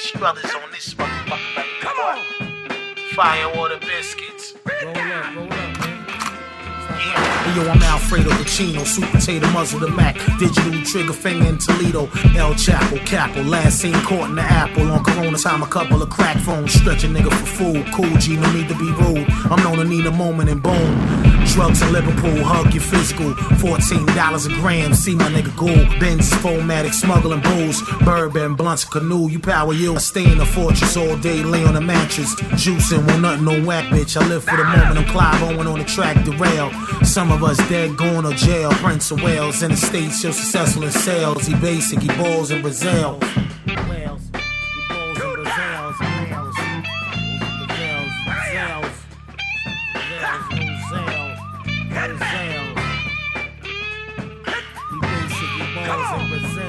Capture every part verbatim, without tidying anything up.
Beach Brothers on this motherfucker, baby. Come on. Firewater biscuits. Roll up, roll up, man. Yeah. Hey, yo, I'm Alfredo Pacino, sweet potato muzzle the Mac, digital trigger finger in Toledo, El Chapo, cackle, last seen caught in the apple, on Corona time a couple of crack phones, stretch a nigga for food, cool G, no need to be rude, I'm known to need a moment and boom, drugs in Liverpool, hug your physical, fourteen dollars a gram, see my nigga Gould, Benz, Fomatic, smuggling booze, bourbon, blunts, canoe, you power you, I stay in the fortress all day, lay on a mattress, juicing, will nothing, no whack bitch, I live for the moment, I'm Clive Owen on the track, derail, some of us dead, going to jail. Prince of Wales, in the States, so successful in sales. He basic, he balls in Brazil. Wales, he balls in Brazil. Wales, Brazil, Brazil, Brazil, Brazil. He basic, he balls in Brazil.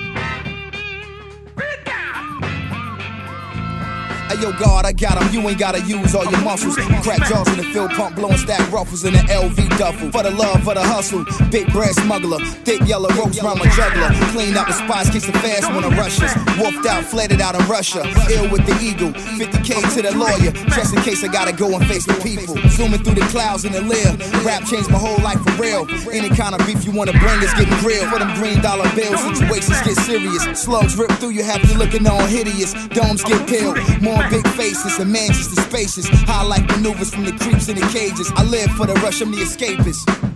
Hey yo, God, I got 'em, you ain't gotta use all your muscles. Crack jaws in the field pump, blowing stack ruffles in the L V duffel. For the love, for the hustle, big bread smuggler, thick yellow ropes round my juggler. Clean out the spots, kiss the fast when I rush us. Wolfed out, fled it out in Russia. Ill with the eagle, fifty K to the lawyer, just in case I gotta go and face the people. Zooming through the clouds in the leer, rap changed my whole life for real. Any kind of beef you wanna bring is getting grilled. For them green dollar bills, situations get serious. Slugs rip through you, have you looking all hideous. Domes get peeled, more big faces and Manchester spaces. Highlight maneuvers from the creeps in the cages. I live for the rush, I'm the escapist.